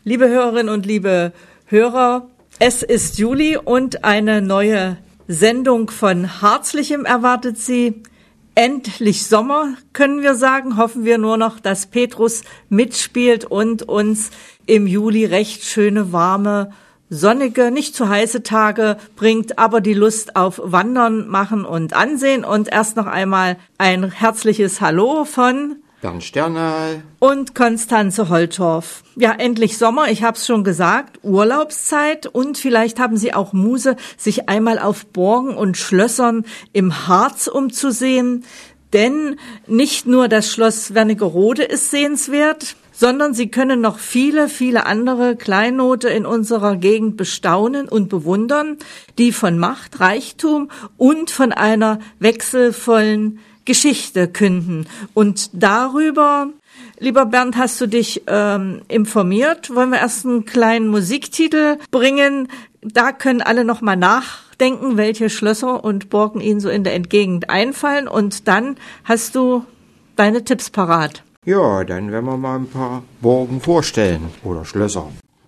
Liebe Hörerinnen und liebe Hörer, es ist Juli und eine neue Sendung von Herzlichem erwartet Sie. Endlich Sommer, können wir sagen. Hoffen wir nur noch, dass Petrus mitspielt und uns im Juli recht schöne, warme, sonnige, nicht zu heiße Tage bringt, aber die Lust auf Wandern, Machen und Ansehen. Und erst noch einmal ein herzliches Hallo von Bernd Sternal und Konstanze Holtorf. Ja, endlich Sommer, ich habe es schon gesagt, Urlaubszeit und vielleicht haben Sie auch Muse, sich einmal auf Burgen und Schlössern im Harz umzusehen. Denn nicht nur das Schloss Wernigerode ist sehenswert, sondern Sie können noch viele, viele andere Kleinode in unserer Gegend bestaunen und bewundern, die von Macht, Reichtum und von einer wechselvollen Geschichte künden. Und darüber, lieber Bernd, hast du dich informiert. Wollen wir erst einen kleinen Musiktitel bringen? Da können alle noch mal nachdenken, welche Schlösser und Burgen ihnen so in der Entgegend einfallen. Und dann hast du deine Tipps parat. Ja, dann werden wir mal ein paar Burgen vorstellen oder Schlösser.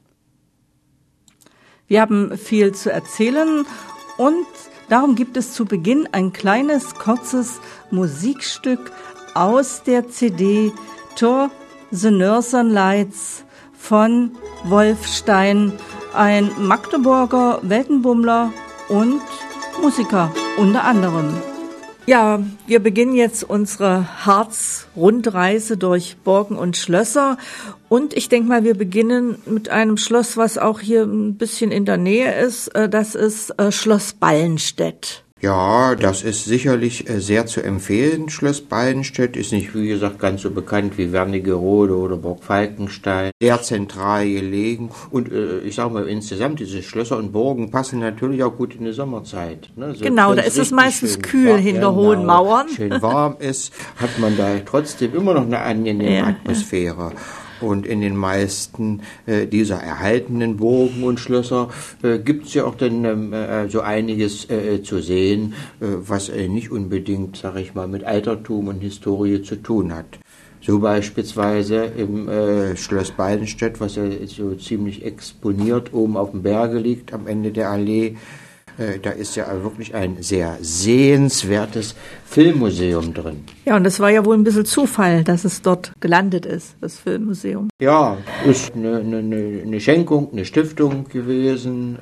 Wir haben viel zu erzählen und darum gibt es zu Beginn ein kleines, kurzes Musikstück aus der CD To the Northern Lights von Wolf Stein, ein Magdeburger Weltenbummler und Musiker unter anderem. Ja, wir beginnen jetzt unsere Harz-Rundreise durch Burgen und Schlösser. Und ich denke mal, wir beginnen mit einem Schloss, was auch hier ein bisschen in der Nähe ist. Das ist Schloss Ballenstedt. Ja, das ist sicherlich sehr zu empfehlen. Schloss Ballenstedt ist nicht, wie gesagt, ganz so bekannt wie Wernigerode oder Burg Falkenstein. Sehr zentral gelegen. Und ich sage mal, insgesamt diese Schlösser und Burgen passen natürlich auch gut in die Sommerzeit. Ne? So, genau, da ist es meistens kühl hinter hohen Mauern. Schön warm ist, hat man da trotzdem immer noch eine angenehme Atmosphäre. Und in den meisten dieser erhaltenen Burgen und Schlösser gibt es ja auch dann so einiges zu sehen, was nicht unbedingt, sag ich mal, mit Altertum und Historie zu tun hat. So beispielsweise im Schloss Ballenstedt, was ja so ziemlich exponiert oben auf dem Berge liegt, am Ende der Allee. Da ist ja wirklich ein sehr sehenswertes Filmmuseum drin. Ja, und das war ja wohl ein bisschen Zufall, dass es dort gelandet ist, das Filmmuseum. Ja, ist eine Schenkung, eine Stiftung gewesen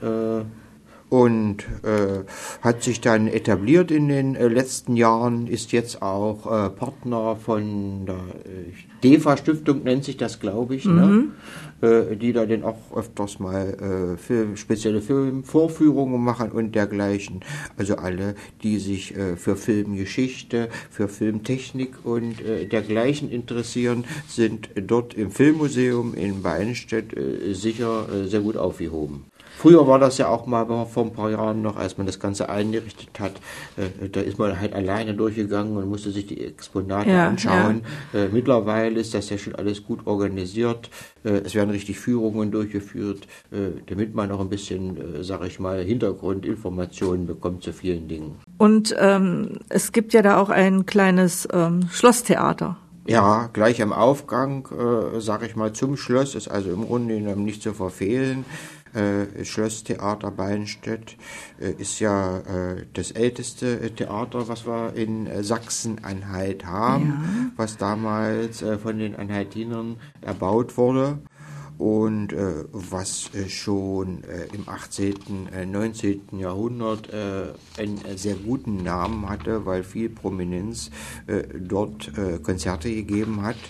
und hat sich dann etabliert in den letzten Jahren, ist jetzt auch Partner von der DEFA-Stiftung, nennt sich das, glaube ich, ne? Die da dann auch öfters mal spezielle Filmvorführungen machen und dergleichen. Also alle, die sich für Filmgeschichte, für Filmtechnik und dergleichen interessieren, sind dort im Filmmuseum in Ballenstedt sicher sehr gut aufgehoben. Früher war das ja auch mal vor ein paar Jahren noch, als man das Ganze eingerichtet hat, da ist man halt alleine durchgegangen und musste sich die Exponate anschauen. Ja. Mittlerweile ist das ja schon alles gut organisiert. Es werden richtig Führungen durchgeführt, damit man auch ein bisschen, sag ich mal, Hintergrundinformationen bekommt zu vielen Dingen. Und es gibt ja da auch ein kleines Schlosstheater. Ja, gleich am Aufgang, sag ich mal, zum Schloss ist also im Grunde nicht zu verfehlen. Schlosstheater Ballenstedt ist ja das älteste Theater, was wir in Sachsen-Anhalt haben, was damals von den Anhaltinern erbaut wurde und was schon im 18., 19. Jahrhundert einen sehr guten Namen hatte, weil viel Prominenz dort Konzerte gegeben hat.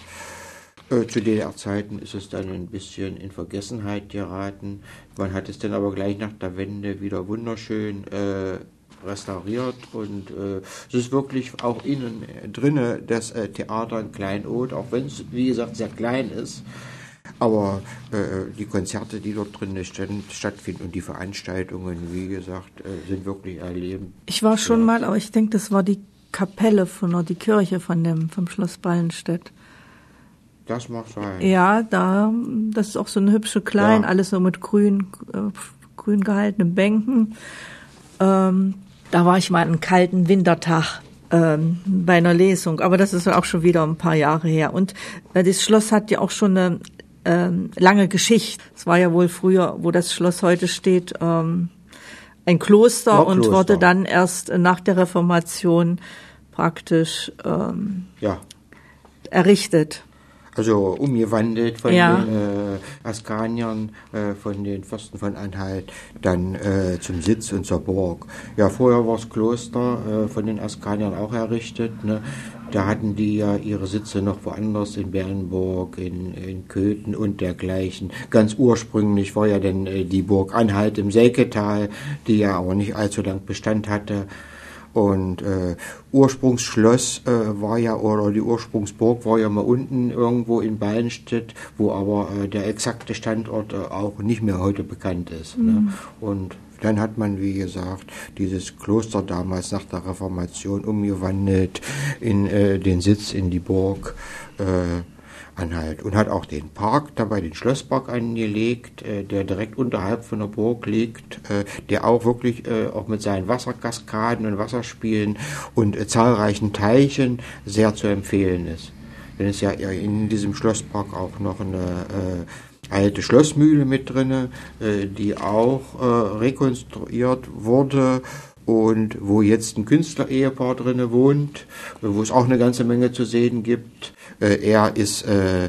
Zu DDR-Zeiten ist es dann ein bisschen in Vergessenheit geraten. Man hat es dann aber gleich nach der Wende wieder wunderschön restauriert und es ist wirklich auch innen drinne das Theater ein Kleinod, auch wenn es, wie gesagt, sehr klein ist. Aber die Konzerte, die dort drin stattfinden und die Veranstaltungen, wie gesagt, sind wirklich erlebend. Ich war schon mal, aber ich denke, das war die Kapelle die Kirche vom Schloss Ballenstedt. Das mag sein. Ja, das ist auch so eine hübsche alles so mit grün gehaltenen Bänken. Da war ich mal einen kalten Wintertag bei einer Lesung, aber das ist auch schon wieder ein paar Jahre her. Und das Schloss hat ja auch schon eine lange Geschichte. Es war ja wohl früher, wo das Schloss heute steht, ein Kloster und wurde dann erst nach der Reformation praktisch errichtet. Also umgewandelt von den Askaniern, von den Fürsten von Anhalt, dann zum Sitz und zur Burg. Ja, vorher war das Kloster von den Askaniern auch errichtet. Ne? Da hatten die ja ihre Sitze noch woanders, in Bernburg, in Köthen und dergleichen. Ganz ursprünglich war ja denn die Burg Anhalt im Selketal, die ja aber nicht allzu lang Bestand hatte. Und Ursprungsschloss war ja, oder die Ursprungsburg war ja mal unten irgendwo in Ballenstedt, wo aber der exakte Standort auch nicht mehr heute bekannt ist. Ne? Und dann hat man, wie gesagt, dieses Kloster damals nach der Reformation umgewandelt in den Sitz in die Burg Anhalt und hat auch den Park dabei, den Schlosspark angelegt, der direkt unterhalb von der Burg liegt, der auch wirklich auch mit seinen Wasserkaskaden und Wasserspielen und zahlreichen Teichen sehr zu empfehlen ist. Denn es ist ja in diesem Schlosspark auch noch eine alte Schlossmühle mit drinne, die auch rekonstruiert wurde und wo jetzt ein Künstler-Ehepaar drinne wohnt, wo es auch eine ganze Menge zu sehen gibt. Er ist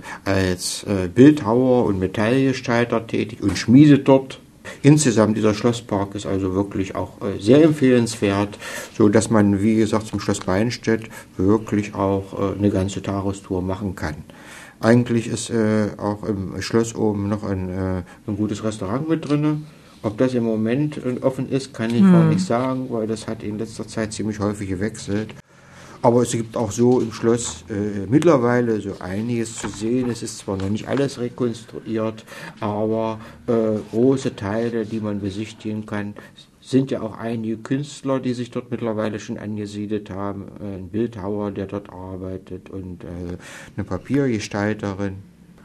als Bildhauer und Metallgestalter tätig und schmiedet dort. Insgesamt dieser Schlosspark ist also wirklich auch sehr empfehlenswert, so dass man, wie gesagt, zum Schloss Ballenstedt wirklich auch eine ganze Tagestour machen kann. Eigentlich ist auch im Schloss oben noch ein gutes Restaurant mit drin. Ob das im Moment offen ist, kann ich auch nicht sagen, weil das hat in letzter Zeit ziemlich häufig gewechselt. Aber es gibt auch so im Schloss mittlerweile so einiges zu sehen. Es ist zwar noch nicht alles rekonstruiert, aber große Teile, die man besichtigen kann. Sind ja auch einige Künstler, die sich dort mittlerweile schon angesiedelt haben. Ein Bildhauer, der dort arbeitet und eine Papiergestalterin.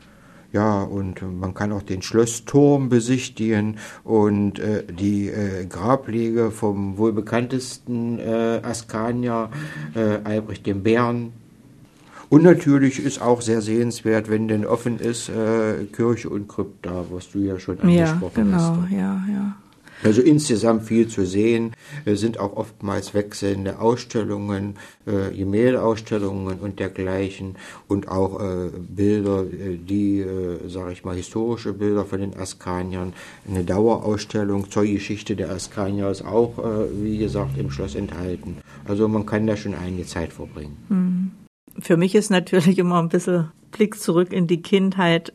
Ja, und man kann auch den Schlossturm besichtigen und die Grablege vom wohl bekanntesten Askanier, Albrecht dem Bären. Und natürlich ist auch sehr sehenswert, wenn denn offen ist, Kirche und Krypta, was du ja schon angesprochen hast. Ja. Also insgesamt viel zu sehen. Es sind auch oftmals wechselnde Ausstellungen, Gemäldeausstellungen und dergleichen und auch Bilder, die, sage ich mal, historische Bilder von den Askaniern. Eine Dauerausstellung zur Geschichte der Askanier ist auch, wie gesagt, im Schloss enthalten. Also man kann da schon einige Zeit verbringen. Für mich ist natürlich immer ein bisschen Blick zurück in die Kindheit,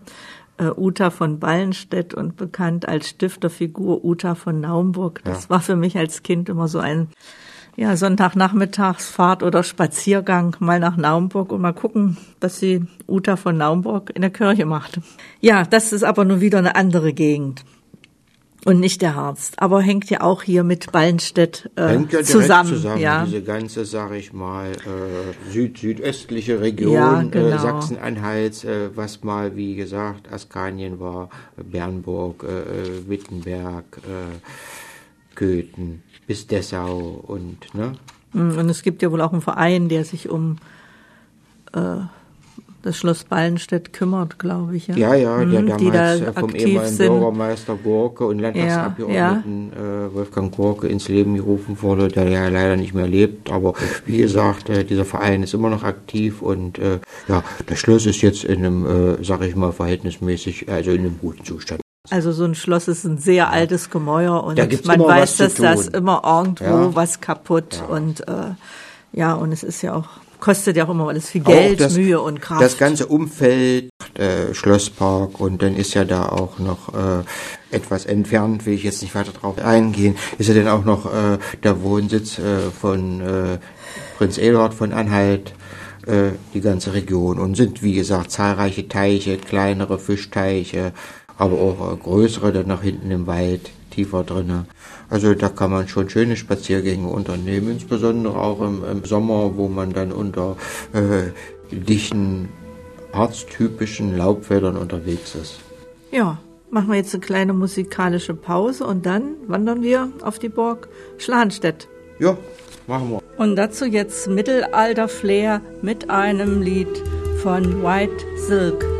Uta von Ballenstedt und bekannt als Stifterfigur Uta von Naumburg. Das war für mich als Kind immer so ein Sonntagnachmittagsfahrt oder Spaziergang mal nach Naumburg und mal gucken, was die Uta von Naumburg in der Kirche macht. Ja, das ist aber nun wieder eine andere Gegend. Und nicht der Harz, aber hängt ja auch hier mit Ballenstedt zusammen. Ja. Diese ganze, sage ich mal, südöstliche Region Sachsen-Anhalts, was mal, wie gesagt, Askanien war, Bernburg, Wittenberg, Köthen bis Dessau und Und es gibt ja wohl auch einen Verein, der sich um das Schloss Ballenstedt kümmert, glaube ich. Ja, der damals vom ehemaligen Bürgermeister Gorke und Landtagsabgeordneten Wolfgang Gorke ins Leben gerufen wurde, der ja leider nicht mehr lebt. Aber wie gesagt, dieser Verein ist immer noch aktiv und das Schloss ist jetzt in einem, sage ich mal, verhältnismäßig, also in einem guten Zustand. Also so ein Schloss ist ein sehr altes Gemäuer und man weiß, dass das immer irgendwo was kaputt und und es ist ja auch kostet ja auch immer alles viel Geld, Mühe und Kraft. Das ganze Umfeld, Schlosspark und dann ist ja da auch noch etwas entfernt, will ich jetzt nicht weiter drauf eingehen, ist ja dann auch noch der Wohnsitz von Prinz Eduard von Anhalt, die ganze Region und sind, wie gesagt, zahlreiche Teiche, kleinere Fischteiche, aber auch größere dann nach hinten im Wald, tiefer drinne. Also da kann man schon schöne Spaziergänge unternehmen, insbesondere auch im Sommer, wo man dann unter dichten, harztypischen Laubwäldern unterwegs ist. Ja, machen wir jetzt eine kleine musikalische Pause und dann wandern wir auf die Burg Schlahenstedt. Ja, machen wir. Und dazu jetzt Mittelalter-Flair mit einem Lied von White Silk.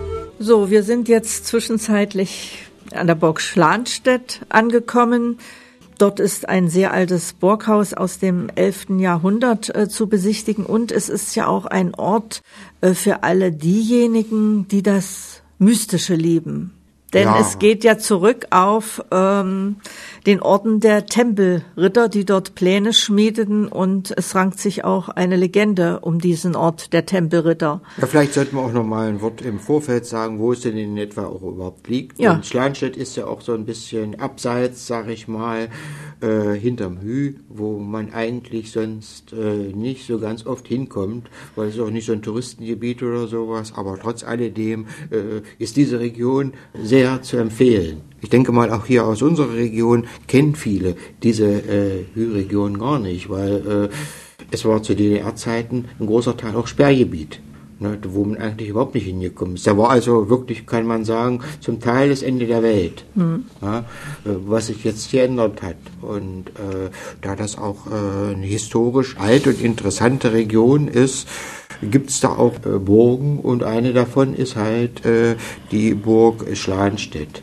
So, wir sind jetzt zwischenzeitlich an der Burg Schlanstedt angekommen. Dort ist ein sehr altes Burghaus aus dem 11. Jahrhundert zu besichtigen und es ist ja auch ein Ort für alle diejenigen, die das Mystische lieben. Denn es geht ja zurück auf den Orden der Tempelritter, die dort Pläne schmiedeten und es rankt sich auch eine Legende um diesen Ort der Tempelritter. Ja, vielleicht sollten wir auch noch mal ein Wort im Vorfeld sagen, wo es denn in etwa auch überhaupt liegt. Ja. Und Schlanstedt ist ja auch so ein bisschen abseits, sag ich mal, hinterm Hü, wo man eigentlich sonst nicht so ganz oft hinkommt, weil es auch nicht so ein Touristengebiet oder sowas, aber trotz alledem ist diese Region sehr zu empfehlen. Ich denke mal, auch hier aus unserer Region kennen viele diese Hü-Region gar nicht, weil es war zu DDR-Zeiten ein großer Teil auch Sperrgebiet, ne, wo man eigentlich überhaupt nicht hingekommen ist. Da war also wirklich, kann man sagen, zum Teil das Ende der Welt, ja, was sich jetzt geändert hat. Und da das auch eine historisch alte und interessante Region ist, gibt es da auch Burgen und eine davon ist halt die Burg Schlanstedt.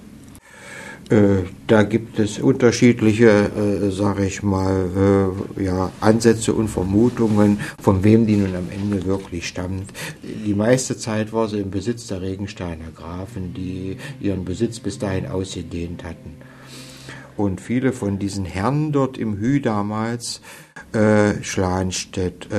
Da gibt es unterschiedliche, sage ich mal, Ansätze und Vermutungen, von wem die nun am Ende wirklich stammt. Die meiste Zeit war sie im Besitz der Regensteiner Grafen, die ihren Besitz bis dahin ausgedehnt hatten. Und viele von diesen Herren dort im Hü damals, Schlanstedt,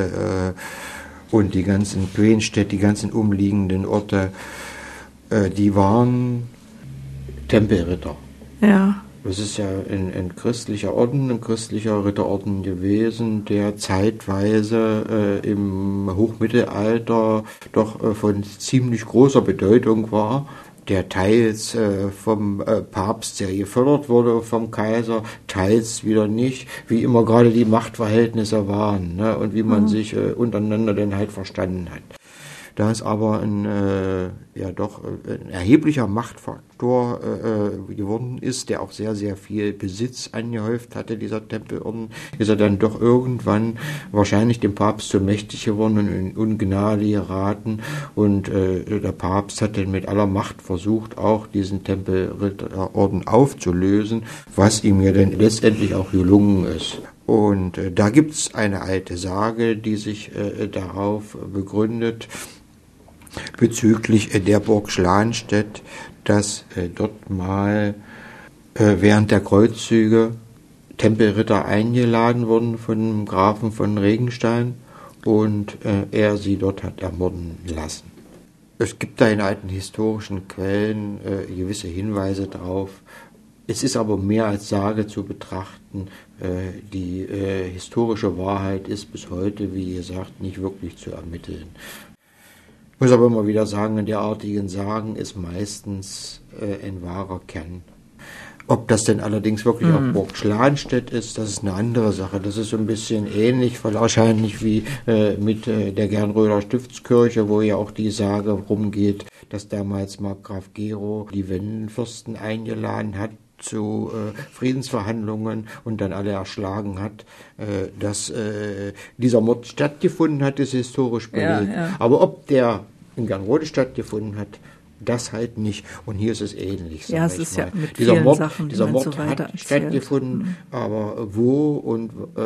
und die ganzen Quenstedt, die ganzen umliegenden Orte, die waren Tempelritter. Ja. Das ist ja ein christlicher Orden, ein christlicher Ritterorden gewesen, der zeitweise im Hochmittelalter doch von ziemlich großer Bedeutung war, der teils vom Papst sehr gefördert wurde, vom Kaiser, teils wieder nicht, wie immer gerade die Machtverhältnisse waren, ne, und wie man sich untereinander dann halt verstanden hat. Da es aber ein erheblicher Machtfaktor geworden ist, der auch sehr, sehr viel Besitz angehäuft hatte, dieser Tempelorden, ist er dann doch irgendwann wahrscheinlich dem Papst zu mächtig geworden und in Ungnade geraten. Und der Papst hat dann mit aller Macht versucht, auch diesen Tempelritterorden aufzulösen, was ihm ja dann letztendlich auch gelungen ist. Und da gibt's eine alte Sage, die sich darauf begründet, bezüglich der Burg Schlanstedt, dass dort mal während der Kreuzzüge Tempelritter eingeladen wurden von dem Grafen von Regenstein und er sie dort hat ermorden lassen. Es gibt da in alten historischen Quellen gewisse Hinweise drauf. Es ist aber mehr als Sage zu betrachten. Die historische Wahrheit ist bis heute, wie gesagt, nicht wirklich zu ermitteln. Ich muss aber immer wieder sagen, in derartigen Sagen ist meistens ein wahrer Kern. Ob das denn allerdings wirklich auch Burg Schlanstedt ist, das ist eine andere Sache. Das ist so ein bisschen ähnlich, wahrscheinlich wie mit der Gernröder Stiftskirche, wo ja auch die Sage rumgeht, dass damals Markgraf Gero die Wendenfürsten eingeladen hat zu Friedensverhandlungen und dann alle erschlagen hat, dass dieser Mord stattgefunden hat, ist historisch belegt. Ja. Aber ob der in Gernrode stattgefunden hat, das halt nicht. Und hier ist es ähnlich. Ja, es ist ja mit dieser vielen Mord, Sachen, dieser Mord so weiter hat stattgefunden, aber wo und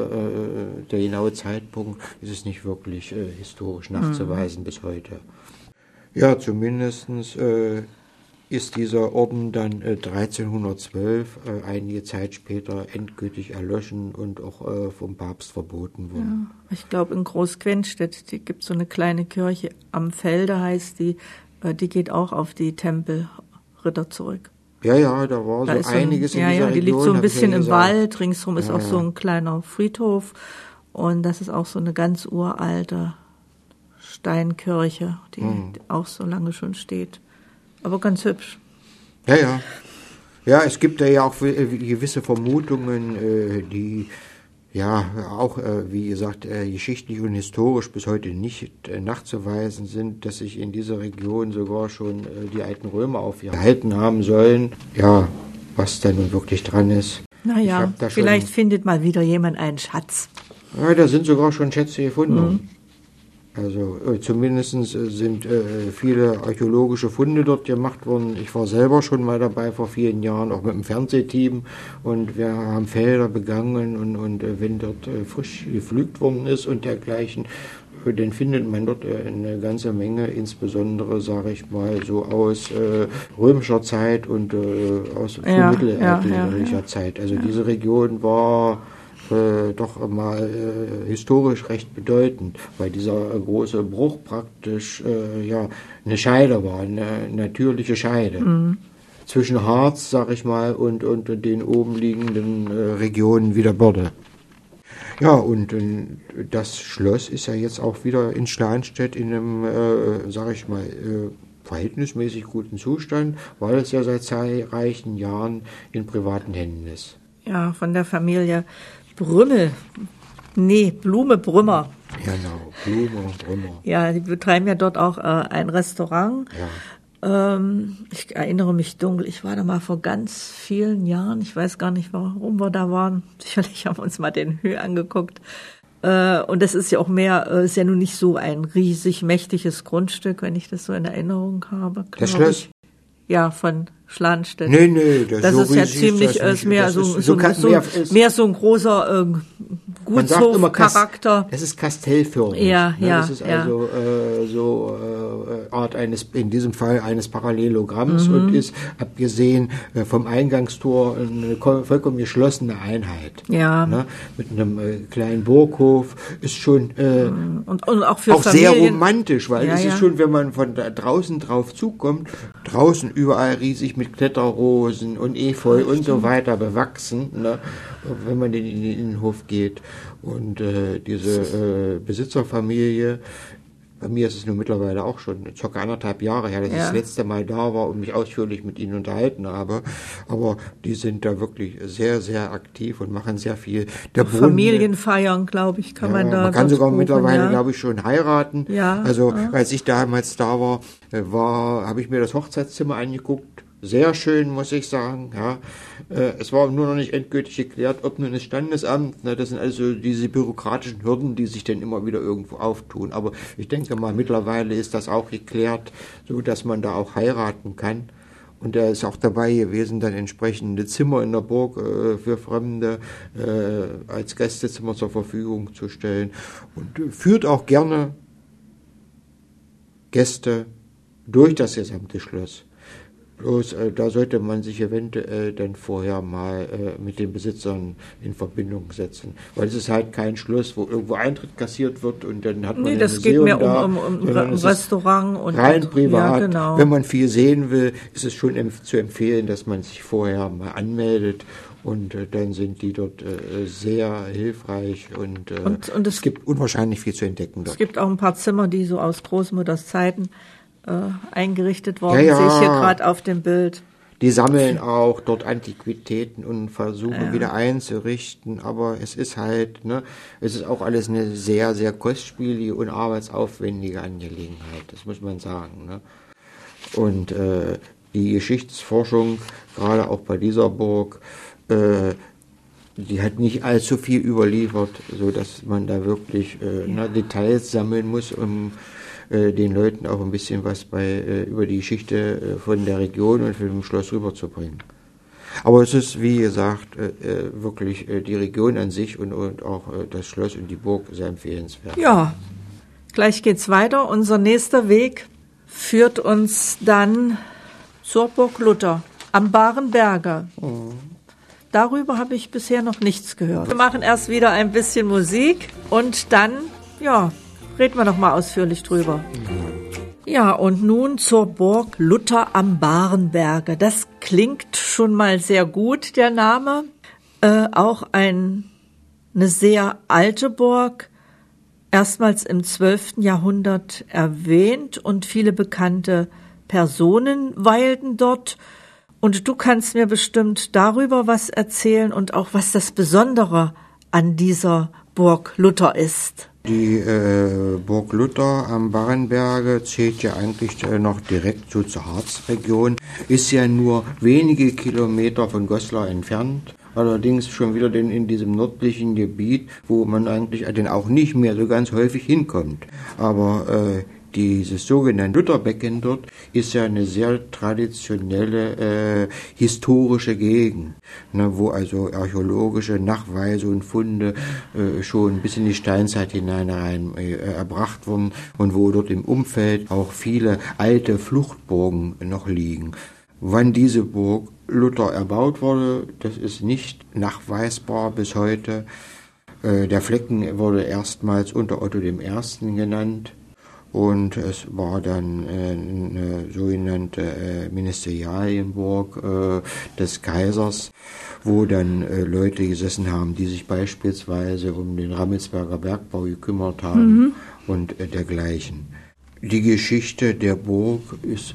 der genaue Zeitpunkt ist es nicht wirklich historisch nachzuweisen bis heute. Ja, zumindestens ist dieser Orden dann 1312, einige Zeit später, endgültig erloschen und auch vom Papst verboten worden. Ja, ich glaube, in Großquenstedt, die gibt so eine kleine Kirche am Felde, heißt die, die geht auch auf die Tempelritter zurück. Ja, da war da so einiges in dieser Region. Ja, die liegt so ein bisschen im Wald, ringsherum ist auch so ein kleiner Friedhof und das ist auch so eine ganz uralte Steinkirche, die auch so lange schon steht. Aber ganz hübsch. Ja. Ja, es gibt da ja auch gewisse Vermutungen, die ja auch, wie gesagt, geschichtlich und historisch bis heute nicht nachzuweisen sind, dass sich in dieser Region sogar schon die alten Römer aufgehalten haben sollen. Ja, was da nun wirklich dran ist. Naja, vielleicht findet mal wieder jemand einen Schatz. Ja, da sind sogar schon Schätze gefunden. Also zumindest sind viele archäologische Funde dort gemacht worden. Ich war selber schon mal dabei vor vielen Jahren, auch mit dem Fernsehteam. Und wir haben Felder begangen und wenn dort frisch gepflügt worden ist und dergleichen, dann findet man dort eine ganze Menge, insbesondere, sage ich mal, so aus römischer Zeit und aus mittelalterlicher Zeit. Also diese Region war doch mal historisch recht bedeutend, weil dieser große Bruch praktisch eine Scheide war, eine natürliche Scheide zwischen Harz, sag ich mal, und den oben liegenden Regionen wie der Börde. Ja, und das Schloss ist ja jetzt auch wieder in Schlanstedt in einem, sag ich mal, verhältnismäßig guten Zustand, weil es ja seit zahlreichen Jahren in privaten Händen ist. Ja, von der Familie Blume Brümmer. Genau, Blume Brümmer. Ja, die betreiben ja dort auch ein Restaurant. Ja. Ich erinnere mich dunkel, ich war da mal vor ganz vielen Jahren, ich weiß gar nicht, warum wir da waren. Sicherlich haben wir uns mal den Höhe angeguckt. Und das ist ja auch ist ja nun nicht so ein riesig mächtiges Grundstück, wenn ich das so in Erinnerung habe. Das Schloss? Ja, von Schlanstedt. Nee, das so ist ja ziemlich, mehr so ein großer Gutshofcharakter. Das ist kastellförmig. Ja. Das ist also Art in diesem Fall eines Parallelogramms und ist, abgesehen vom Eingangstor, eine vollkommen geschlossene Einheit. Ja. Ne? Mit einem kleinen Burghof ist schon und auch für auch Familien. Sehr romantisch, weil es ist schon, wenn man von da draußen drauf zukommt, draußen überall riesig mit Kletterrosen und Efeu und so weiter bewachsen, ne, wenn man in den Innenhof geht. Und diese Besitzerfamilie, bei mir ist es nun mittlerweile auch schon ca. 1,5 Jahre her, dass ich das letzte Mal da war und mich ausführlich mit ihnen unterhalten habe. Aber die sind da wirklich sehr, sehr aktiv und machen sehr viel. Familienfeiern, glaube ich, kann man da. Man kann sogar mittlerweile, glaube ich, schon heiraten. Ja. Also als ich damals da war, habe ich mir das Hochzeitszimmer angeguckt. Sehr schön, muss ich sagen. Ja. Es war nur noch nicht endgültig geklärt, ob nun das Standesamt, das sind also diese bürokratischen Hürden, die sich dann immer wieder irgendwo auftun. Aber ich denke mal, mittlerweile ist das auch geklärt, so dass man da auch heiraten kann. Und er ist auch dabei gewesen, dann entsprechende Zimmer in der Burg für Fremde als Gästezimmer zur Verfügung zu stellen. Und führt auch gerne Gäste durch das gesamte Schloss. Bloß da sollte man sich eventuell dann vorher mal mit den Besitzern in Verbindung setzen. Weil es ist halt kein Schloss, wo irgendwo Eintritt kassiert wird und dann hat man ein das Museum geht mehr da, um ein Restaurant. Und rein privat. Ja, genau. Wenn man viel sehen will, ist es schon zu empfehlen, dass man sich vorher mal anmeldet. Und dann sind die dort sehr hilfreich und es gibt unwahrscheinlich viel zu entdecken dort. Es gibt auch ein paar Zimmer, die so aus Großmutters Zeiten eingerichtet worden, sehe ich hier gerade auf dem Bild. Die sammeln auch dort Antiquitäten und versuchen wieder einzurichten, aber es ist halt, es ist auch alles eine sehr, sehr kostspielige und arbeitsaufwendige Angelegenheit, das muss man sagen. Ne? Und die Geschichtsforschung, gerade auch bei dieser Burg, die hat nicht allzu viel überliefert, so dass man da wirklich Details sammeln muss, um den Leuten auch ein bisschen was über die Geschichte von der Region und von dem Schloss rüberzubringen. Aber es ist, wie gesagt, wirklich die Region an sich und auch das Schloss und die Burg sehr empfehlenswert. Ja, gleich geht's weiter. Unser nächster Weg führt uns dann zur Burg Luther am Barenberge. Darüber habe ich bisher noch nichts gehört. Wir machen erst wieder ein bisschen Musik und dann, reden wir noch mal ausführlich drüber. Ja, und nun zur Burg Luther am Barenberge. Das klingt schon mal sehr gut, der Name. Auch eine sehr alte Burg, erstmals im 12. Jahrhundert erwähnt und viele bekannte Personen weilten dort. Und du kannst mir bestimmt darüber was erzählen und auch was das Besondere an dieser Burg Luther ist. Die Burg Luther am Barenberge zählt ja eigentlich noch direkt so zur Harzregion, ist ja nur wenige Kilometer von Goslar entfernt allerdings schon wieder in diesem nördlichen Gebiet, wo man eigentlich dann auch nicht mehr so ganz häufig hinkommt. Aber dieses sogenannte Lutherbecken dort ist ja eine sehr traditionelle historische Gegend, ne, wo also archäologische Nachweise und Funde schon bis in die Steinzeit hinein erbracht wurden und wo dort im Umfeld auch viele alte Fluchtburgen noch liegen. Wann diese Burg Luther erbaut wurde, das ist nicht nachweisbar bis heute. Der Flecken wurde erstmals unter Otto I. genannt. Und es war dann eine sogenannte Ministerialienburg des Kaisers, wo dann Leute gesessen haben, die sich beispielsweise um den Rammelsberger Bergbau gekümmert haben und dergleichen. Die Geschichte der Burg ist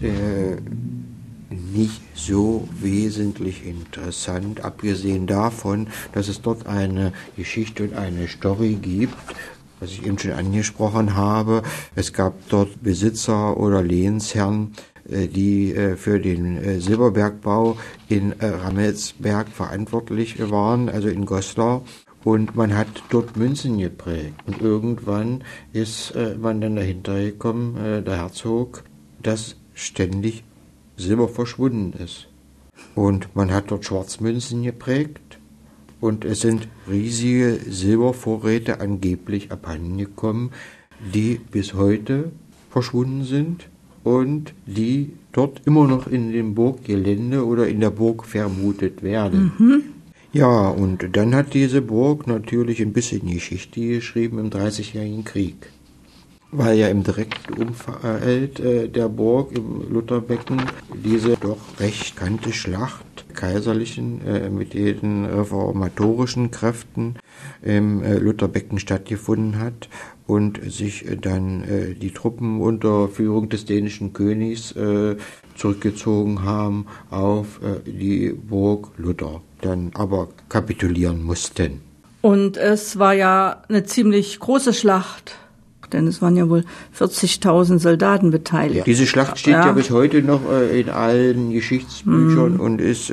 nicht so wesentlich interessant, abgesehen davon, dass es dort eine Geschichte und eine Story gibt, was ich eben schon angesprochen habe. Es gab dort Besitzer oder Lehensherren, die für den Silberbergbau in Rammelsberg verantwortlich waren, also in Goslar. Und man hat dort Münzen geprägt. Und irgendwann ist man dann dahinter gekommen, der Herzog, dass ständig Silber verschwunden ist. Und man hat dort Schwarzmünzen geprägt. Und es sind riesige Silbervorräte angeblich abhandengekommen, die bis heute verschwunden sind und die dort immer noch in dem Burggelände oder in der Burg vermutet werden. Ja, und dann hat diese Burg natürlich ein bisschen Geschichte geschrieben im Dreißigjährigen Krieg. Weil ja im direkten Umfeld der Burg im Lutherbecken diese doch recht bekannte Schlacht kaiserlichen mit den reformatorischen Kräften im Lutherbecken stattgefunden hat und sich dann die Truppen unter Führung des dänischen Königs zurückgezogen haben auf die Burg Luther, dann aber kapitulieren mussten. Und es war ja eine ziemlich große Schlacht. Denn es waren ja wohl 40.000 Soldaten beteiligt. Ja, diese Schlacht steht ja bis heute noch in allen Geschichtsbüchern und ist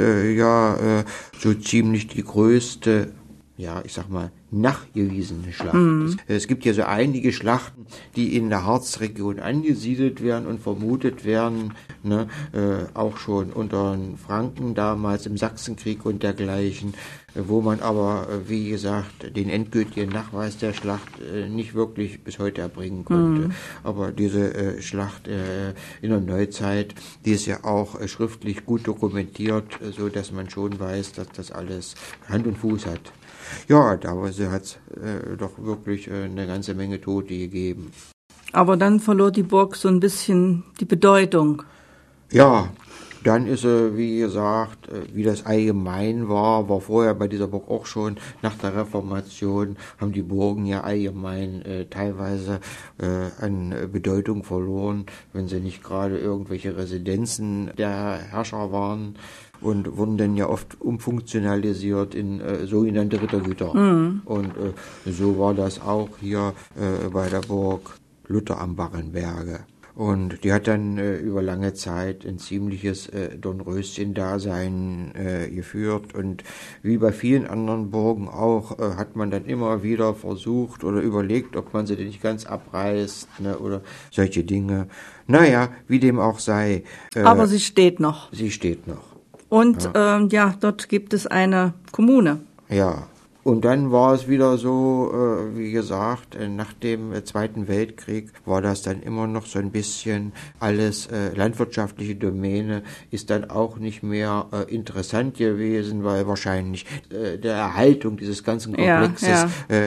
so ziemlich die größte, ja, ich sag mal, nachgewiesene Schlacht. Es gibt ja so einige Schlachten, die in der Harzregion angesiedelt werden und vermutet werden, ne, auch schon unter den Franken damals im Sachsenkrieg und dergleichen, wo man aber, wie gesagt, den endgültigen Nachweis der Schlacht nicht wirklich bis heute erbringen konnte. Aber diese Schlacht in der Neuzeit, die ist ja auch schriftlich gut dokumentiert, so dass man schon weiß, dass das alles Hand und Fuß hat. Ja, da hat es doch wirklich eine ganze Menge Tote gegeben. Aber dann verlor die Burg so ein bisschen die Bedeutung. Ja, dann ist sie, wie gesagt, wie das allgemein war vorher bei dieser Burg auch schon, nach der Reformation haben die Burgen ja allgemein teilweise an Bedeutung verloren, wenn sie nicht gerade irgendwelche Residenzen der Herrscher waren. Und wurden dann ja oft umfunktionalisiert in sogenannte Rittergüter. Und so war das auch hier bei der Burg Luther am Barrenberge. Und die hat dann über lange Zeit ein ziemliches Dornröschen-Dasein geführt. Und wie bei vielen anderen Burgen auch, hat man dann immer wieder versucht oder überlegt, ob man sie denn nicht ganz abreißt, ne, oder solche Dinge. Naja, wie dem auch sei. Aber sie steht noch. Sie steht noch. Und dort gibt es eine Kommune. Ja, und dann war es wieder so, wie gesagt, nach dem Zweiten Weltkrieg war das dann immer noch so ein bisschen alles landwirtschaftliche Domäne, ist dann auch nicht mehr interessant gewesen, weil wahrscheinlich der Erhaltung dieses ganzen Komplexes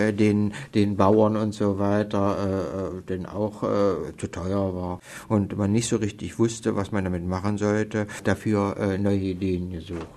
den Bauern und so weiter dann auch zu teuer war und man nicht so richtig wusste, was man damit machen sollte, dafür neue Ideen gesucht.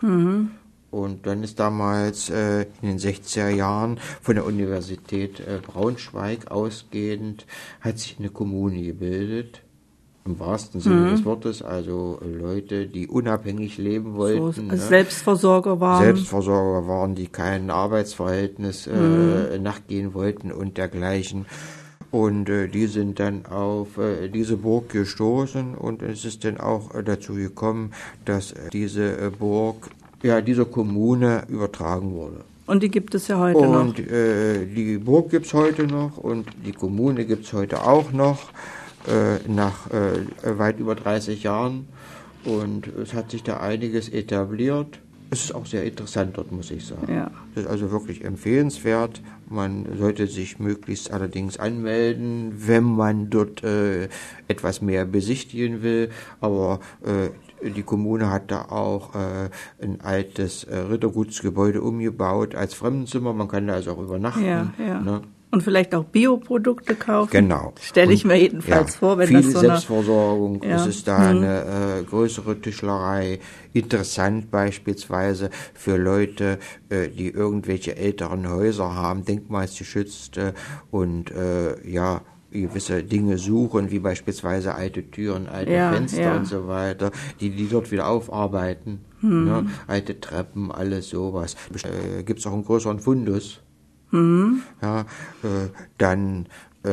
Und dann ist damals in den 60er Jahren von der Universität Braunschweig ausgehend, hat sich eine Kommune gebildet, im wahrsten Sinne des Wortes, also Leute, die unabhängig leben wollten. So, Selbstversorger waren. Die kein Arbeitsverhältnis nachgehen wollten und dergleichen. Und die sind dann auf diese Burg gestoßen und es ist dann auch dazu gekommen, dass diese Burg dieser Kommune übertragen wurde. Und die gibt es ja heute noch. Und die Burg gibt es heute noch und die Kommune gibt es heute auch noch, nach weit über 30 Jahren. Und es hat sich da einiges etabliert. Es ist auch sehr interessant dort, muss ich sagen. Ja. Das ist also wirklich empfehlenswert. Man sollte sich möglichst allerdings anmelden, wenn man dort etwas mehr besichtigen will. Aber die Kommune hat da auch ein altes Rittergutsgebäude umgebaut als Fremdenzimmer. Man kann da also auch übernachten. Ja. Ne? Und vielleicht auch Bioprodukte kaufen. Genau. Stelle ich mir jedenfalls vor, wenn viel das so Selbstversorgung. Ja. Es ist da eine größere Tischlerei. Interessant beispielsweise für Leute, die irgendwelche älteren Häuser haben, denkmalsgeschützt und gewisse Dinge suchen, wie beispielsweise alte Türen, alte Fenster und so weiter, die dort wieder aufarbeiten. Ne? Alte Treppen, alles sowas. Gibt es auch einen größeren Fundus. Ja, dann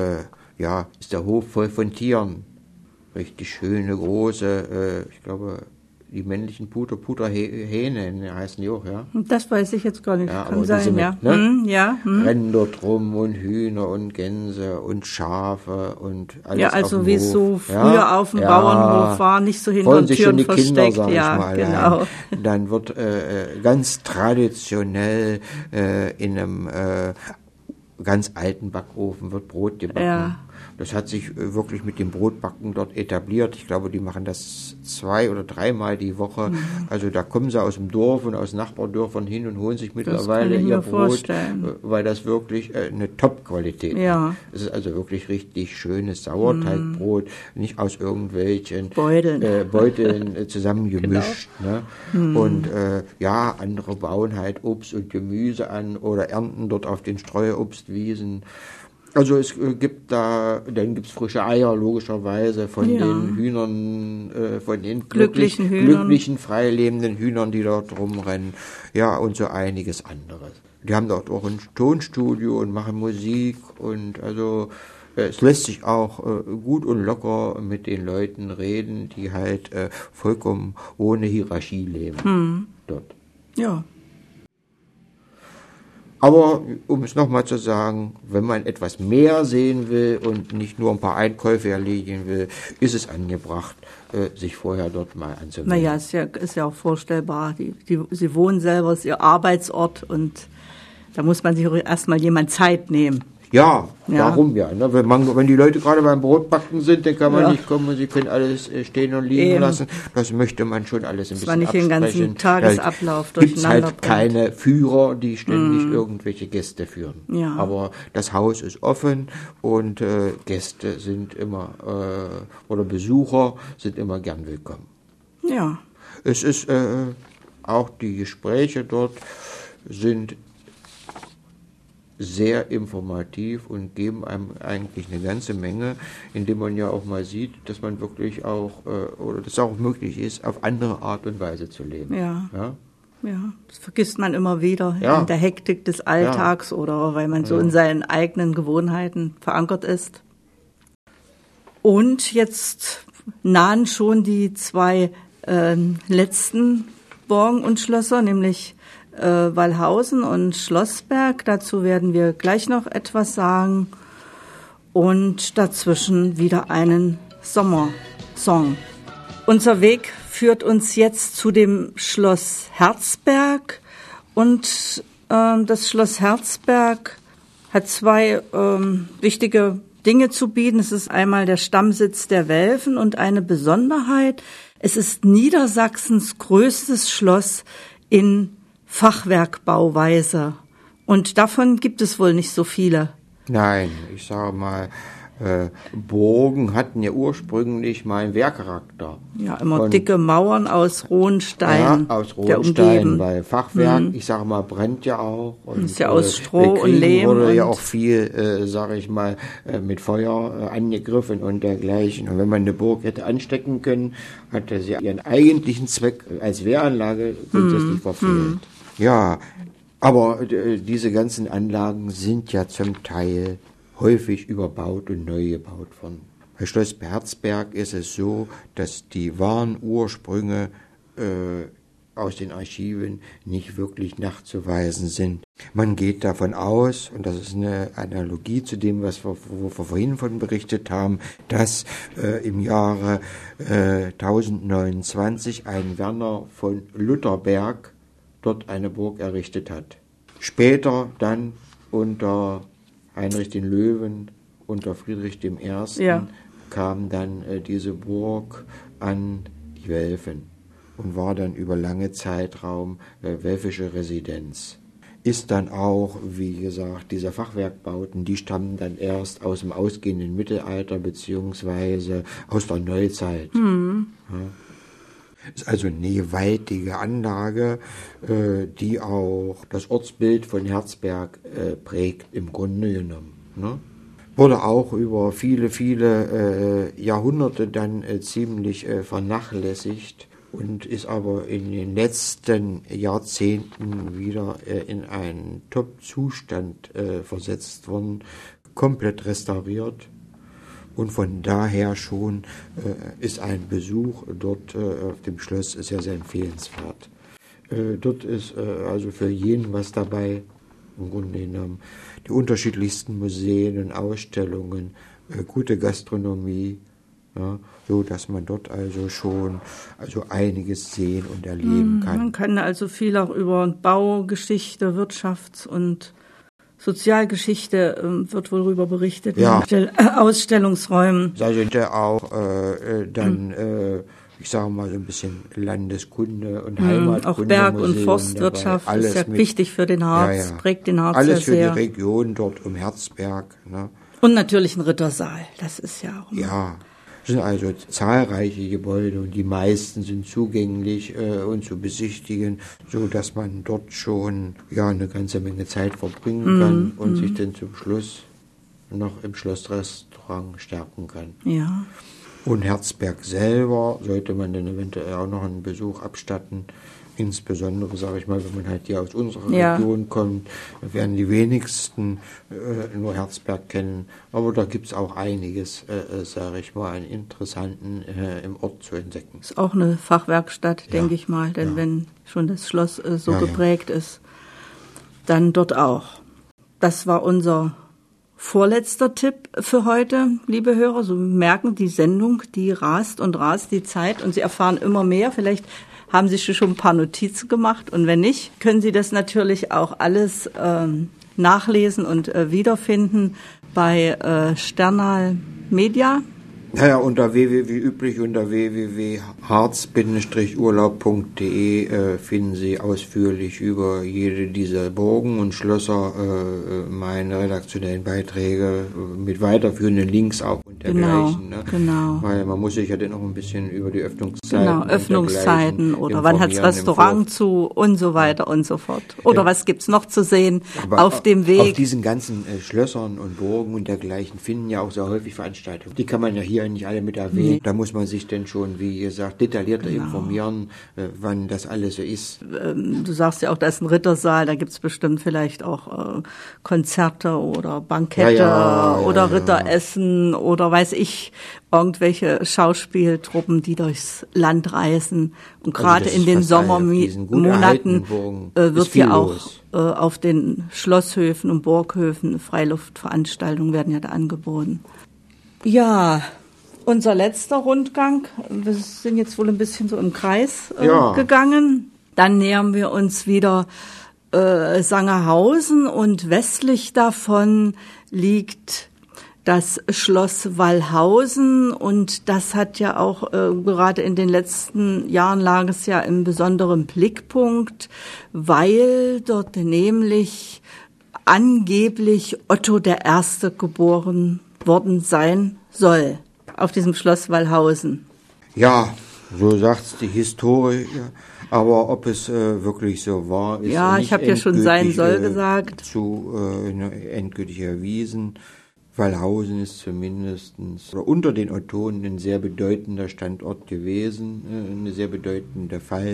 ist der Hof voll von Tieren. Richtig schöne, große, ich glaube, die männlichen Puterhähne heißen die auch, ja. Das weiß ich jetzt gar nicht. Ja, Kann sein, ja. Rennen dort rum und Hühner und Gänse und Schafe und alles. Ja, also auf dem wie es Hof. so früher auf dem Bauernhof war, nicht so hinter freuen den sich schon Türen die versteckt. Kinder, sag ich Ja, mal, genau. Dann wird ganz traditionell in einem ganz alten Backofen wird Brot gebacken. Ja. Das hat sich wirklich mit dem Brotbacken dort etabliert. Ich glaube, die machen das 2 oder 3 Mal die Woche. Also da kommen sie aus dem Dorf und aus Nachbardörfern hin und holen sich mittlerweile ihr Brot, vorstellen. weil das wirklich eine Top-Qualität ist. Es ist also wirklich richtig schönes Sauerteigbrot, nicht aus irgendwelchen Beuteln zusammengemischt. Genau. Ne? Und andere bauen halt Obst und Gemüse an oder ernten dort auf den Streuobstwiesen. Also es gibt dann gibt's frische Eier, logischerweise, von den Hühnern, von den glücklichen, freilebenden Hühnern, die dort rumrennen. Ja, und so einiges anderes. Die haben dort auch ein Tonstudio und machen Musik und also es lässt sich auch gut und locker mit den Leuten reden, die halt vollkommen ohne Hierarchie leben dort. Ja. Aber um es nochmal zu sagen, wenn man etwas mehr sehen will und nicht nur ein paar Einkäufe erledigen will, ist es angebracht, sich vorher dort mal anzumelden. Naja, ist ja auch vorstellbar. Sie wohnen selber, ist ihr Arbeitsort und da muss man sich auch erstmal jemand Zeit nehmen. Ja, warum ja? Ne? Wenn die Leute gerade beim Brotbacken sind, dann kann man nicht kommen und sie können alles stehen und liegen lassen. Das möchte man schon alles ein bisschen absprechen. Das war nicht den ganzen Tagesablauf durcheinander bringt. Keine Führer, die ständig irgendwelche Gäste führen. Ja. Aber das Haus ist offen und Gäste sind immer, oder Besucher sind immer gern willkommen. Ja. Es ist auch die Gespräche dort sind sehr informativ und geben einem eigentlich eine ganze Menge, indem man ja auch mal sieht, dass man wirklich auch, oder dass es auch möglich ist, auf andere Art und Weise zu leben. Ja, das vergisst man immer wieder in der Hektik des Alltags oder weil man so in seinen eigenen Gewohnheiten verankert ist. Und jetzt nahen schon die 2 letzten Burgen und Schlösser, nämlich Wallhausen und Schlossberg. Dazu werden wir gleich noch etwas sagen. Und dazwischen wieder einen Sommersong. Unser Weg führt uns jetzt zu dem Schloss Herzberg. Und das Schloss Herzberg hat 2 wichtige Dinge zu bieten. Es ist einmal der Stammsitz der Welfen und eine Besonderheit. Es ist Niedersachsens größtes Schloss in Fachwerkbauweise. Und davon gibt es wohl nicht so viele. Nein, ich sage mal, Burgen hatten ja ursprünglich mal einen Wehrcharakter. Ja, immer dicke Mauern aus rohen Steinen. Ja, aus rohen Steinen, weil Fachwerk, ich sage mal, brennt ja auch. Und ist ja aus Stroh und Lehm. Wurde ja auch viel, sage ich mal, mit Feuer angegriffen und dergleichen. Und wenn man eine Burg hätte anstecken können, hatte sie ihren eigentlichen Zweck als Wehranlage grundsätzlich verfehlt. Ja, aber diese ganzen Anlagen sind ja zum Teil häufig überbaut und neu gebaut worden. Bei Schloss Herzberg ist es so, dass die wahren Ursprünge aus den Archiven nicht wirklich nachzuweisen sind. Man geht davon aus, und das ist eine Analogie zu dem, wo wir vorhin von berichtet haben, dass im Jahre 1029 ein Werner von Lutherberg dort eine Burg errichtet hat. Später dann unter Heinrich den Löwen, unter Friedrich I. Kam dann diese Burg an die Welfen und war dann über lange Zeitraum welfische Residenz. Ist dann auch, wie gesagt, diese Fachwerkbauten, die stammen dann erst aus dem ausgehenden Mittelalter beziehungsweise aus der Neuzeit. Ja. Ist also eine gewaltige Anlage, die auch das Ortsbild von Herzberg prägt, im Grunde genommen. Ne? Wurde auch über viele Jahrhunderte dann ziemlich vernachlässigt und ist aber in den letzten Jahrzehnten wieder in einen Top-Zustand versetzt worden, komplett restauriert. Und von daher schon ist ein Besuch dort auf dem Schloss sehr, sehr empfehlenswert. Dort ist also für jeden was dabei, im Grunde genommen. Die unterschiedlichsten Museen und Ausstellungen, gute Gastronomie, ja, so dass man dort also schon einiges sehen und erleben kann. Man kann also viel auch über Baugeschichte, Wirtschafts- und Sozialgeschichte wird wohl darüber berichtet, ja. In Ausstellungsräumen. Also auch ich sage mal so ein bisschen Landeskunde und Heimatkunde. Auch Berg- und Forstwirtschaft dabei. Ist ja wichtig für den Harz, prägt den Harz alles ja sehr. Alles für die Region dort um Herzberg. Ne? Und natürlich ein Rittersaal, das ist ja auch. Ja, es sind also zahlreiche Gebäude und die meisten sind zugänglich und zu besichtigen, so dass man dort schon eine ganze Menge Zeit verbringen kann und sich dann zum Schluss noch im Schlossrestaurant stärken kann. Ja. Und Herzberg selber sollte man dann eventuell auch noch einen Besuch abstatten. Insbesondere, sage ich mal, wenn man halt hier aus unserer Region kommt, werden die wenigsten nur Herzberg kennen. Aber da gibt es auch einiges, sage ich mal, an Interessanten im Ort zu entdecken. Ist auch eine Fachwerkstatt, denke ich mal, denn wenn schon das Schloss so geprägt ist, dann dort auch. Das war unser vorletzter Tipp für heute, liebe Hörer. So merken, die Sendung, die rast und rast die Zeit und Sie erfahren immer mehr. Vielleicht haben Sie schon ein paar Notizen gemacht und wenn nicht, können Sie das natürlich auch alles nachlesen und wiederfinden bei Sternal Media. Ja, unter www.harz-urlaub.de finden Sie ausführlich über jede dieser Burgen und Schlösser meine redaktionellen Beiträge mit weiterführenden Links auch und dergleichen. Ne? Genau. Weil man muss sich ja dann auch ein bisschen über die Öffnungszeiten Öffnungszeiten oder wann hat das Restaurant zu und so weiter und so fort. Oder was gibt's noch zu sehen auf dem Weg? Auf diesen ganzen Schlössern und Burgen und dergleichen finden ja auch sehr häufig Veranstaltungen. Die kann man ja hier nicht alle mit erwähnen. Nee. Da muss man sich denn schon, wie gesagt, detaillierter informieren, wann das alles so ist. Du sagst ja auch, da ist ein Rittersaal, da gibt's bestimmt vielleicht auch Konzerte oder Bankette oder Ritteressen oder weiß ich, irgendwelche Schauspieltruppen, die durchs Land reisen. Und gerade in den Sommermonaten wird hier auch auf den Schlosshöfen und Burghöfen Freiluftveranstaltungen werden ja da angeboten. Ja, unser letzter Rundgang, wir sind jetzt wohl ein bisschen so im Kreis gegangen. Dann nähern wir uns wieder Sangerhausen und westlich davon liegt das Schloss Wallhausen und das hat ja auch gerade in den letzten Jahren lag es ja im besonderen Blickpunkt, weil dort nämlich angeblich Otto I. geboren worden sein soll. Auf diesem Schloss Wallhausen. Ja, so sagt's die Historie, aber ob es wirklich so war, ist nicht ich habe ja schon sein soll gesagt. Endgültig erwiesen. Wallhausen ist zumindest unter den Ottonen ein sehr bedeutender Standort gewesen, eine sehr bedeutende Pfalz.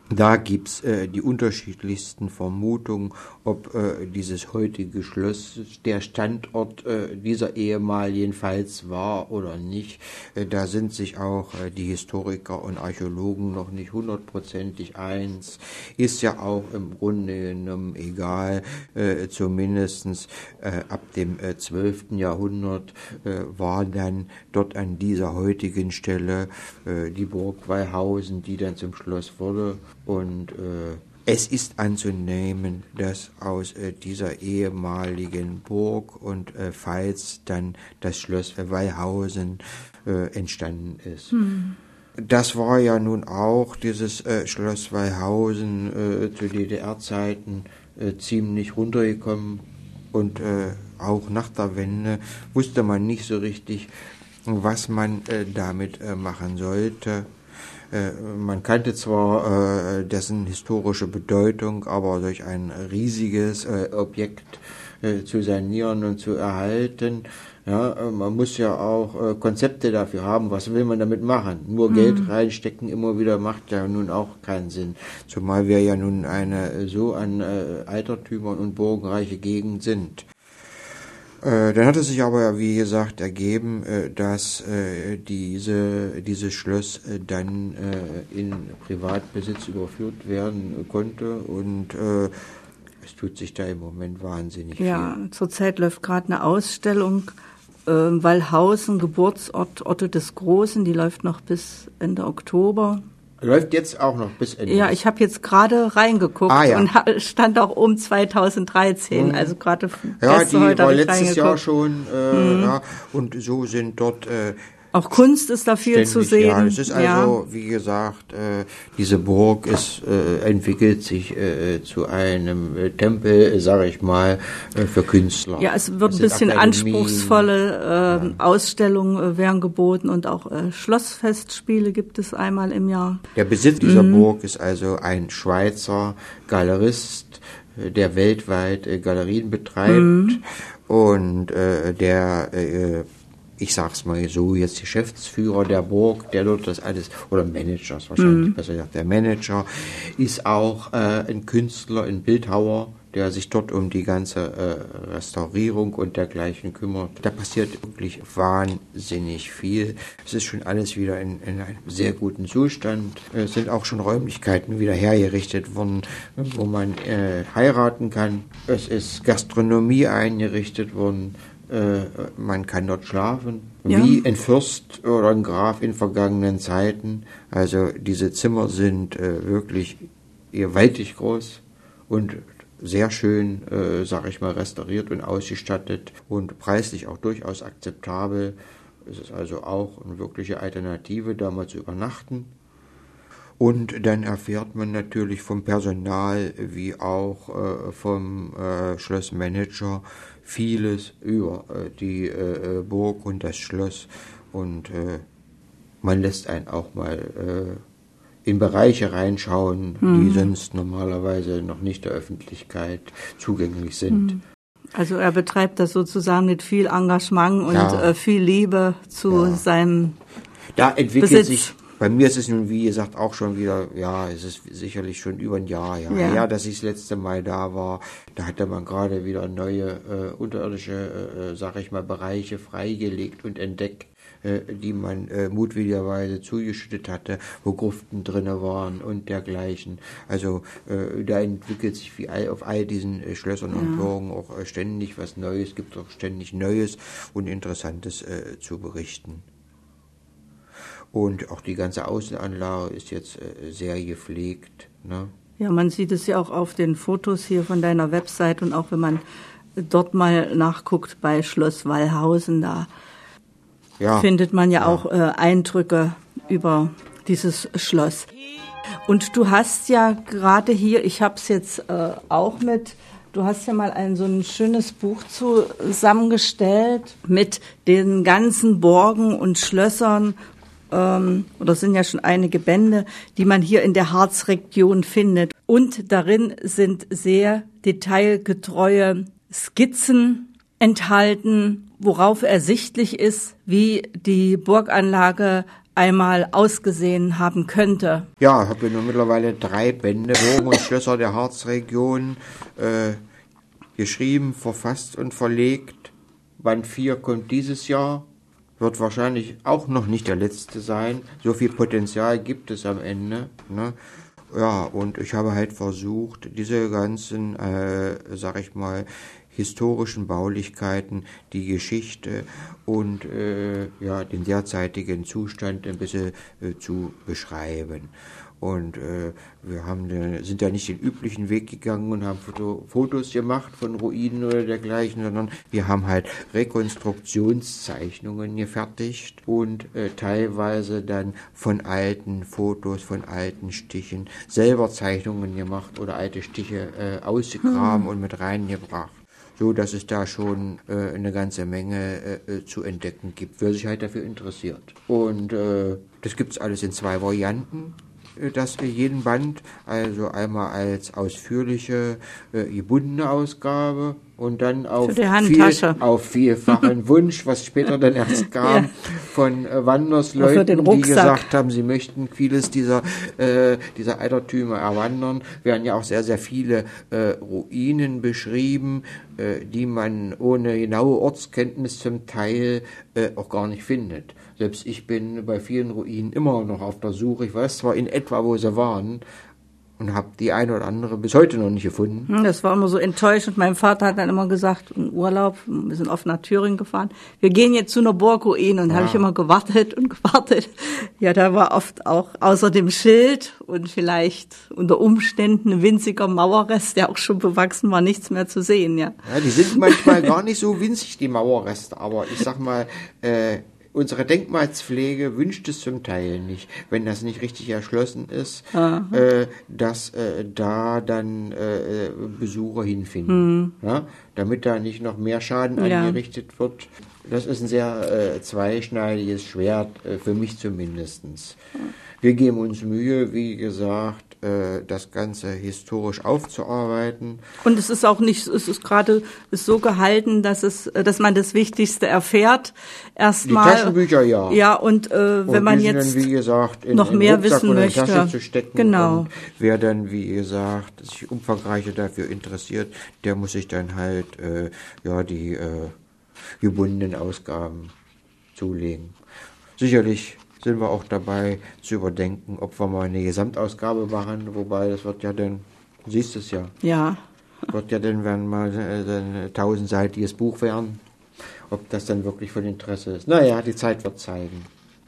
Da gibt's die unterschiedlichsten Vermutungen, ob dieses heutige Schloss der Standort dieser ehemaligen Pfalz war oder nicht. Da sind sich auch die Historiker und Archäologen noch nicht hundertprozentig eins. Ist ja auch im Grunde genommen egal. Zumindestens ab dem 12. Jahrhundert war dann dort an dieser heutigen Stelle die Burg Weilhausen, die dann zum Schloss wurde. Und es ist anzunehmen, dass aus dieser ehemaligen Burg und Pfalz dann das Schloss Weilhausen entstanden ist. Das war ja nun auch, dieses Schloss Weilhausen zu DDR-Zeiten ziemlich runtergekommen. Und auch nach der Wende wusste man nicht so richtig, was man damit machen sollte. Man kannte zwar dessen historische Bedeutung, aber durch ein riesiges Objekt zu sanieren und zu erhalten, ja, man muss ja auch Konzepte dafür haben, was will man damit machen. Nur Geld reinstecken immer wieder macht ja nun auch keinen Sinn. Zumal wir ja nun eine so an Altertümern und burgenreiche Gegend sind. Dann hat es sich aber, wie gesagt, ergeben, dass dieses Schloss dann in Privatbesitz überführt werden konnte und es tut sich da im Moment wahnsinnig viel. Ja, zurzeit läuft gerade eine Ausstellung, Weilhausen, Geburtsort Otto des Großen, die läuft noch bis Ende Oktober. Läuft jetzt auch noch bis Ende. Ja, ich habe jetzt gerade reingeguckt und stand auch um 2013, also gerade die war letztes Jahr schon, ja, und so sind dort auch Kunst ist da viel zu sehen. Ja, es ist also, wie gesagt, diese Burg entwickelt sich zu einem Tempel, sage ich mal, für Künstler. Ja, es wird ein bisschen anspruchsvolle Ausstellungen werden geboten und auch Schlossfestspiele gibt es einmal im Jahr. Der Besitz dieser Burg ist also ein Schweizer Galerist, der weltweit Galerien betreibt und der ich sag's mal so, jetzt Geschäftsführer der Burg, der dort das alles, oder Manager, wahrscheinlich besser gesagt, der Manager ist auch ein Künstler, ein Bildhauer, der sich dort um die ganze Restaurierung und dergleichen kümmert. Da passiert wirklich wahnsinnig viel. Es ist schon alles wieder in einem sehr guten Zustand. Es sind auch schon Räumlichkeiten wieder hergerichtet worden, wo man heiraten kann. Es ist Gastronomie eingerichtet worden. Man kann dort schlafen, wie ein Fürst oder ein Graf in vergangenen Zeiten. Also diese Zimmer sind wirklich gewaltig groß und sehr schön, sag ich mal, restauriert und ausgestattet und preislich auch durchaus akzeptabel. Es ist also auch eine wirkliche Alternative, da mal zu übernachten. Und dann erfährt man natürlich vom Personal wie auch vom Schlossmanager vieles über die Burg und das Schloss. Und man lässt einen auch mal in Bereiche reinschauen, die sonst normalerweise noch nicht der Öffentlichkeit zugänglich sind. Also er betreibt das sozusagen mit viel Engagement und viel Liebe zu seinem Da entwickelt Besitz. sich. Bei mir ist es nun, wie gesagt, auch schon wieder, es ist sicherlich schon über ein Jahr her, dass ich das letzte Mal da war. Da hatte man gerade wieder neue unterirdische, sag ich mal, Bereiche freigelegt und entdeckt, die man mutwilligerweise zugeschüttet hatte, wo Gruften drinne waren und dergleichen. Also da entwickelt sich wie auf all diesen Schlössern und Burgen auch ständig was Neues, gibt auch ständig Neues und Interessantes zu berichten. Und auch die ganze Außenanlage ist jetzt sehr gepflegt. Ne? Ja, man sieht es ja auch auf den Fotos hier von deiner Website und auch wenn man dort mal nachguckt bei Schloss Weilhausen, da findet man ja auch Eindrücke über dieses Schloss. Und du hast ja gerade hier, ich habe es jetzt auch mit, du hast ja mal so ein schönes Buch zusammengestellt mit den ganzen Burgen und Schlössern, oder sind ja schon einige Bände, die man hier in der Harzregion findet. Und darin sind sehr detailgetreue Skizzen enthalten, worauf ersichtlich ist, wie die Burganlage einmal ausgesehen haben könnte. Ja, ich habe nun mittlerweile 3 Bände, Burgen und Schlösser der Harzregion, geschrieben, verfasst und verlegt. Band 4 kommt dieses Jahr, wird wahrscheinlich auch noch nicht der letzte sein. So viel Potenzial gibt es am Ende, ne? Ja, und ich habe halt versucht, diese ganzen, sag ich mal, historischen Baulichkeiten, die Geschichte und den derzeitigen Zustand ein bisschen zu beschreiben. Und wir sind ja nicht den üblichen Weg gegangen und haben Fotos gemacht von Ruinen oder dergleichen, sondern wir haben halt Rekonstruktionszeichnungen gefertigt und teilweise dann von alten Fotos, von alten Stichen selber Zeichnungen gemacht oder alte Stiche ausgegraben und mit reingebracht. So, dass es da schon eine ganze Menge zu entdecken gibt, wer sich halt dafür interessiert. Und das gibt's alles in 2 Varianten. Das jeden Band, also einmal als ausführliche, gebundene Ausgabe und dann auf vielfachen Wunsch, was später dann erst kam, von Wandersleuten, die gesagt haben, sie möchten vieles dieser Altertümer erwandern. Werden ja auch sehr, sehr viele Ruinen beschrieben, die man ohne genaue Ortskenntnis zum Teil auch gar nicht findet. Selbst ich bin bei vielen Ruinen immer noch auf der Suche. Ich weiß zwar in etwa, wo sie waren, und habe die eine oder andere bis heute noch nicht gefunden. Das war immer so enttäuschend. Mein Vater hat dann immer gesagt, im Urlaub, wir sind oft nach Thüringen gefahren, wir gehen jetzt zu einer Burgruine. Und habe ich immer gewartet und gewartet. Ja, da war oft auch außer dem Schild und vielleicht unter Umständen ein winziger Mauerrest, der auch schon bewachsen war, nichts mehr zu sehen. Ja, die sind manchmal gar nicht so winzig, die Mauerreste. Aber ich sag mal, unsere Denkmalspflege wünscht es zum Teil nicht, wenn das nicht richtig erschlossen ist, dass da dann Besucher hinfinden, ja? Damit da nicht noch mehr Schaden angerichtet wird. Das ist ein sehr zweischneidiges Schwert, für mich zumindest. Wir geben uns Mühe, wie gesagt, das Ganze historisch aufzuarbeiten. Und es ist auch nicht, es ist so gehalten, dass man das Wichtigste erfährt. Erstmal. Die Taschenbücher, ja. Ja, und wenn man jetzt dann, wie gesagt, noch mehr wissen möchte, Tasche zu stecken. Genau. Und wer dann, wie gesagt, sich umfangreicher dafür interessiert, der muss sich dann halt die gebundenen Ausgaben zulegen. Sicherlich sind wir auch dabei zu überdenken, ob wir mal eine Gesamtausgabe machen, wobei das wird ja dann, du siehst es ja. Ja. Wird ja dann, wenn mal ein 1000-seitiges Buch werden, ob das dann wirklich von Interesse ist. Naja, die Zeit wird zeigen.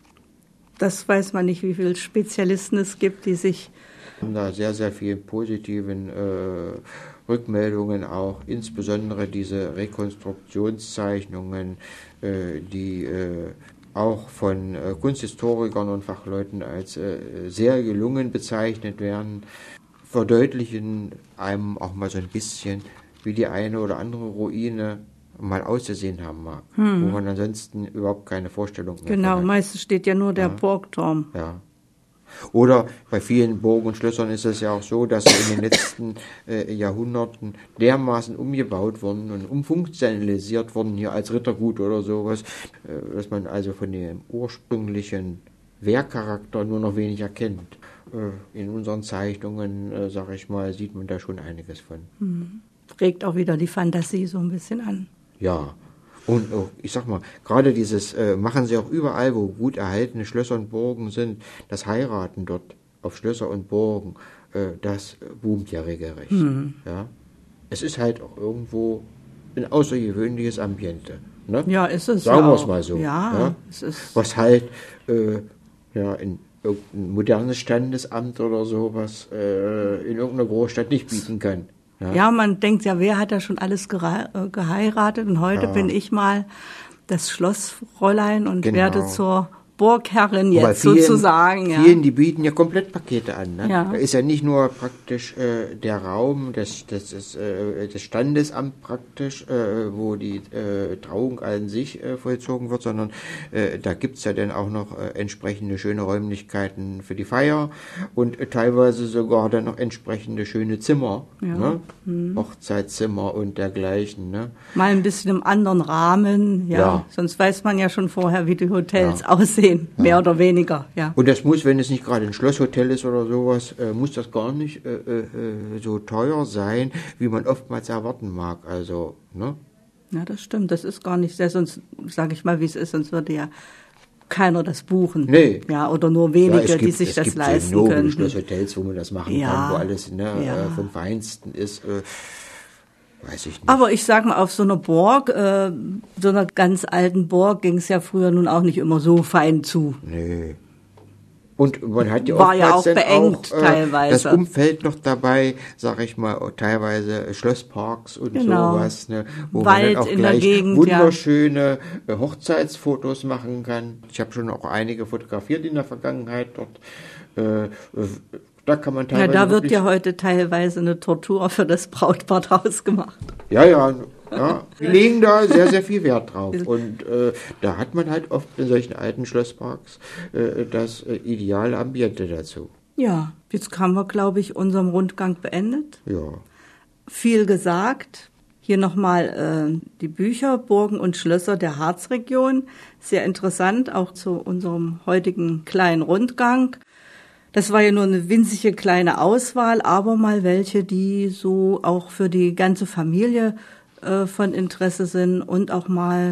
Das weiß man nicht, wie viele Spezialisten es gibt, die sich... Da sehr, sehr viele positiven Rückmeldungen auch, insbesondere diese Rekonstruktionszeichnungen, die auch von Kunsthistorikern und Fachleuten als sehr gelungen bezeichnet werden, verdeutlichen einem auch mal so ein bisschen, wie die eine oder andere Ruine mal ausgesehen haben mag, wo man ansonsten überhaupt keine Vorstellung mehr hat. Genau, meistens steht ja nur der Burgturm. Ja. Oder bei vielen Burgen und Schlössern ist es ja auch so, dass sie in den letzten Jahrhunderten dermaßen umgebaut wurden und umfunktionalisiert wurden, hier als Rittergut oder sowas, dass man also von dem ursprünglichen Wehrcharakter nur noch wenig erkennt. In unseren Zeichnungen, sage ich mal, sieht man da schon einiges von. Regt auch wieder die Fantasie so ein bisschen an. Ja. Und ich sag mal, gerade dieses machen sie auch überall, wo gut erhaltene Schlösser und Burgen sind, das Heiraten dort auf Schlösser und Burgen, das boomt ja regelrecht. Ja? Es ist halt auch irgendwo ein außergewöhnliches Ambiente. Ne? Ja, ist es. Sagen wir es mal so. Ja, es ist. Was halt in irgendein modernes Standesamt oder sowas in irgendeiner Großstadt nicht bieten kann. Ja, man denkt ja, wer hat da schon alles geheiratet? Und heute bin ich mal das Schlossfräulein und werde zur Burgherrin jetzt sozusagen. Vielen, die bieten ja Komplettpakete an. Ne? Ja. Da ist ja nicht nur praktisch der Raum, das Standesamt praktisch, wo die Trauung an sich vollzogen wird, sondern da gibt's ja dann auch noch entsprechende schöne Räumlichkeiten für die Feier und teilweise sogar dann noch entsprechende schöne Zimmer, ne? Hochzeitszimmer und dergleichen. Ne? Mal ein bisschen im anderen Rahmen, sonst weiß man ja schon vorher, wie die Hotels aussehen. sehen, mehr oder weniger, ja. Und das muss, wenn es nicht gerade ein Schlosshotel ist oder sowas, muss das gar nicht so teuer sein, wie man oftmals erwarten mag. Also, ne? Ja, das stimmt. Das ist gar nicht sehr, sonst sage ich mal, wie es ist, sonst würde ja keiner das buchen. Nee. Ja, oder nur wenige, die sich das leisten können. Es gibt Schlusshotels, wo man das machen kann, wo alles vom Feinsten ist. Weiß ich nicht. Aber ich sag mal, auf so einer Burg, so einer ganz alten Burg, ging es ja früher nun auch nicht immer so fein zu. Nee. Und man hat ja war ja auch dann beengt auch, teilweise. Das Umfeld noch dabei, sag ich mal, teilweise Schlossparks und sowas, ne, wo Wald man dann auch in der gleich Gegend, wunderschöne Hochzeitsfotos machen kann. Ich habe schon auch einige fotografiert in der Vergangenheit dort. Da kann man teilweise da wird ja heute teilweise eine Tortur für das Brautpaar draus gemacht. Ja. Die legen da sehr, sehr viel Wert drauf. Und da hat man halt oft in solchen alten Schlossparks das ideale Ambiente dazu. Ja, jetzt haben wir, glaube ich, unseren Rundgang beendet. Ja. Viel gesagt. Hier nochmal die Bücher, Burgen und Schlösser der Harzregion. Sehr interessant, auch zu unserem heutigen kleinen Rundgang. Das war ja nur eine winzige kleine Auswahl, aber mal welche, die so auch für die ganze Familie von Interesse sind und auch mal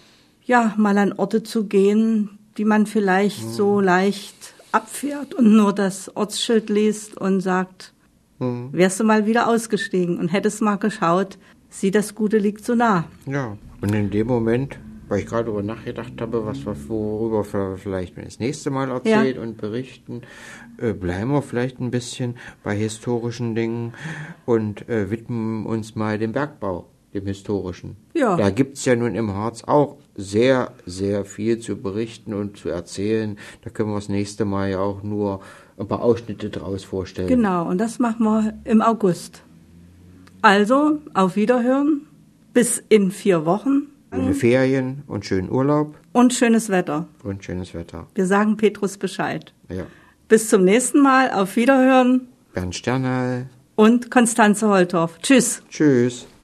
an Orte zu gehen, die man vielleicht so leicht abfährt und nur das Ortsschild liest und sagt, wärst du mal wieder ausgestiegen und hättest mal geschaut, sieh, das Gute liegt so nah. Ja, und in dem Moment, weil ich gerade darüber nachgedacht habe, worüber wir vielleicht das nächste Mal erzählen und berichten, bleiben wir vielleicht ein bisschen bei historischen Dingen und widmen uns mal dem Bergbau, dem historischen. Ja. Da gibt's ja nun im Harz auch sehr, sehr viel zu berichten und zu erzählen. Da können wir das nächste Mal ja auch nur ein paar Ausschnitte draus vorstellen. Genau, und das machen wir im August. Also, auf Wiederhören, bis in 4 Wochen. Schöne Ferien und schönen Urlaub. Und schönes Wetter. Wir sagen Petrus Bescheid. Ja. Bis zum nächsten Mal, auf Wiederhören. Bernd Sternal Und Konstanze Holtorf. Tschüss. Tschüss.